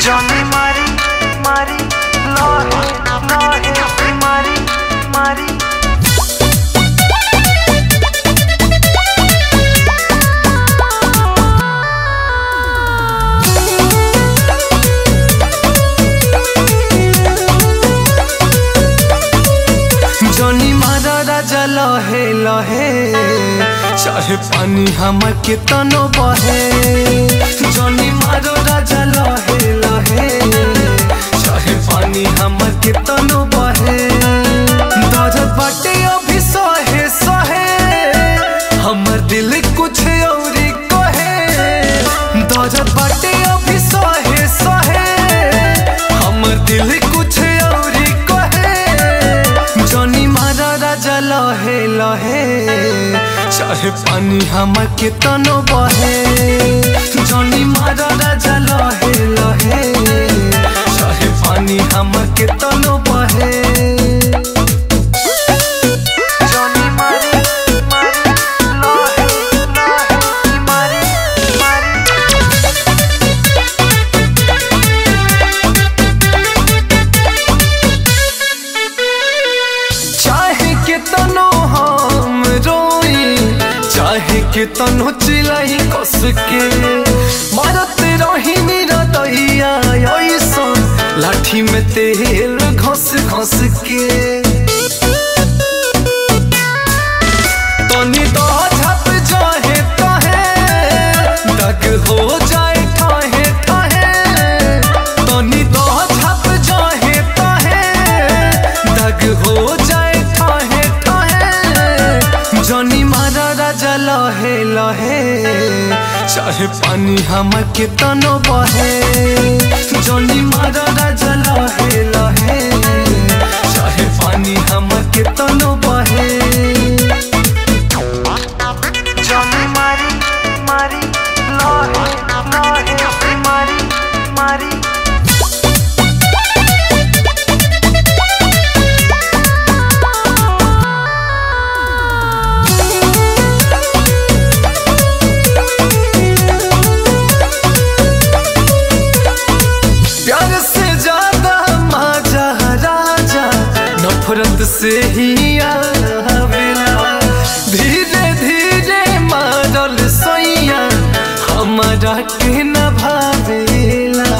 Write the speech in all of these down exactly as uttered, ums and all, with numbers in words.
Johnny Mari, Mari, Lohe, Lohe, Mari, Mari. जॉनी मारा राजा लहे लहे, चाहे पानी हमर के तनो बहे। जॉनी मारो राजा लहे लहे, चाहे पानी हमर के तनो बहे। दर्द बाटे अभी सहे सहे, हमर दिल कुछ औरी कहे। दर्द बाटे अभी सहे सहे, हमर दिल कुछ औरी कहे। जॉनी मारा राजा लहे लहे, चाहे पानी हमर के तनो बहे। जॉनी मारा राजा लहे लहे, चाहे पानी हमर के तनो बहे। Johnny Mari, Mari, Lohe, Lohe, Mari, Mari. चाहे के तनो हम रोई, चाहे के तनो चिलाई कस के। मारत रही निरदैया ऐसन, लाठी में तेल घस घस के। तनी तो झप जाहे तहे, दग हो जाए ठाहे ठाहे। तनी तो झप जाहे तहे, दग हो जाए ठाहे ठाहे। जॉनी मारा राजा लहे लहे, चाहे पानी हमर के तनो बहे। जॉनी मारा राजा लहे लहे, चाहे पानी हमर के तनो बहे। Johnny Mari, Mari, Lohe, Lohe, Mari, Mari. प्यार से ज्यादा मजा राजा नफरत से ही आवेला। धीरे धीरे मारल सैया हमारा के न भावेला।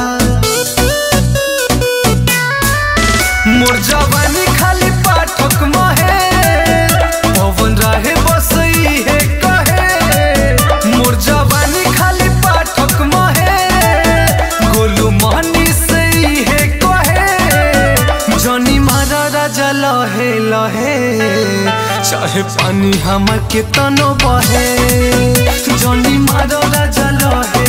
मोर जवानी खाली पाठक महे, पवन रहे बस इहे कहे। मोर जवानी खाली पाठक महे, गोलू मानी से इहे कहे। जॉनी मारा राजा लहे लहे, चाहे पानी हमर के तनो बहे। जॉनी मारा राजा लहे